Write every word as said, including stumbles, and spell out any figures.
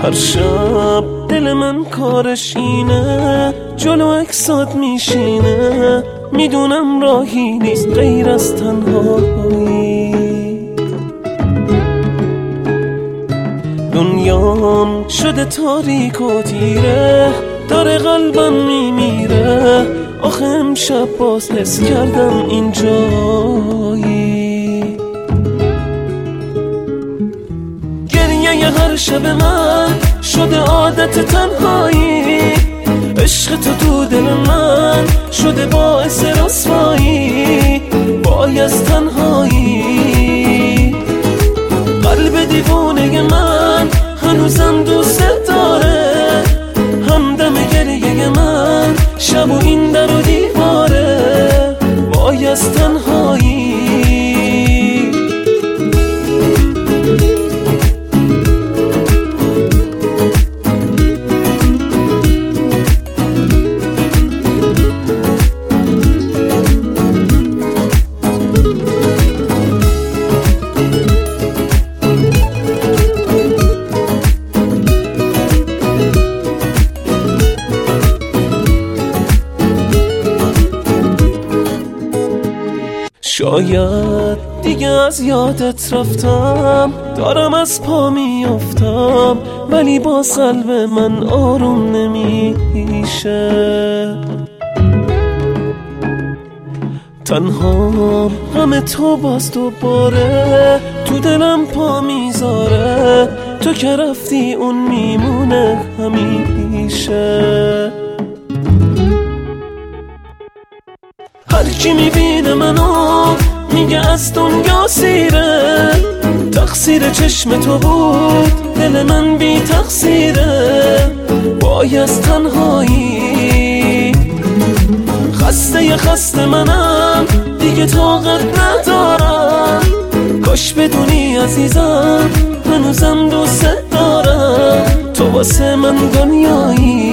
هر شب دل من کارش اینه، جلو اکسات میشینه، میدونم راهی نیست غیر از تنهایی. دنیام شده تاریک و تیره، داره قلبم میمیره، آخه امشب باز حس کردم اینجایی. گریه هر شب من شده عادت تنهایی، عشق تو تو دل من شده باعث رسوایی، وای از تنهایی. قلب دیوانه من هنوزم دوست داره، همدم گریه من شب و این در و دیواره، وای از تنهایی. شاید دیگه از یادت رفتم، دارم از پا میافتم، ولی باز قلب من آروم نمیشه. تنها غم تو باز دوباره تو دلم پا میذاره، تو که رفتی اون میمونه همیشه. هر کی میبینه منو میگه از دنیا سیره، تقصیر چشم تو بود دل من بی تقصیره، وای از تنهایی. خسته خسته منم دیگه طاقت ندارم، کاش بدونی عزیزم هنوزم دوست دارم، تو واسه من دنیایی.